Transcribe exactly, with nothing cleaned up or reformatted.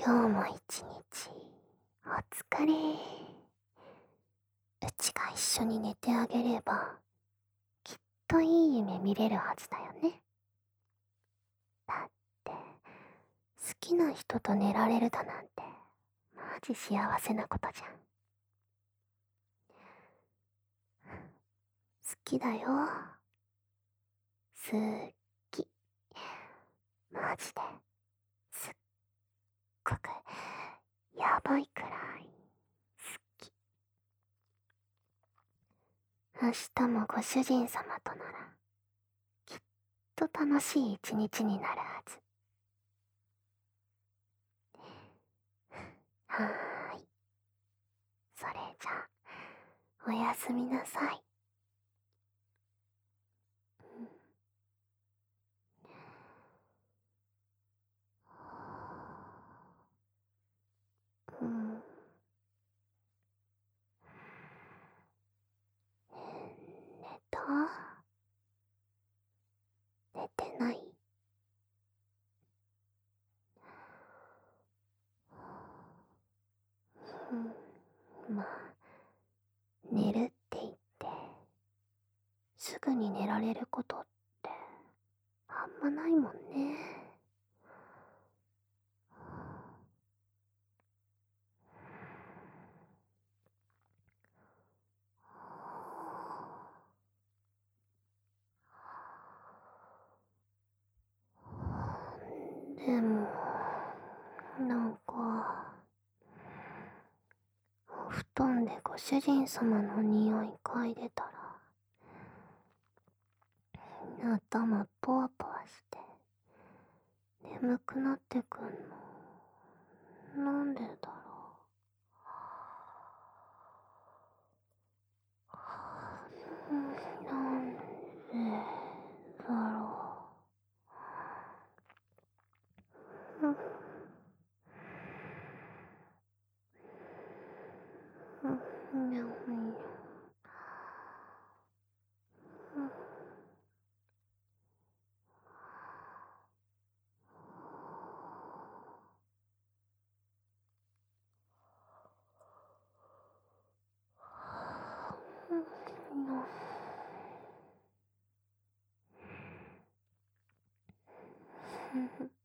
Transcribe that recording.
今日も一日お疲れ。うちが一緒に寝てあげればきっといい夢見れるはずだよね。だって好きな人と寝られるだなんてマジ幸せなことじゃん。好きだよ。すっき。マジですっごくやばいくらい好き。明日もご主人様とならきっと楽しい一日になるはず。はーい。それじゃあおやすみなさい。うん。寝た？寝てない？うん。まあ、寝るって言ってすぐに寝られることってあんまないもんね。でもなんかお布団でご主人様の匂い嗅いでたら頭ポワポワして眠くなってくんの。なんでだろう。なんでだろう。うんうん。うん。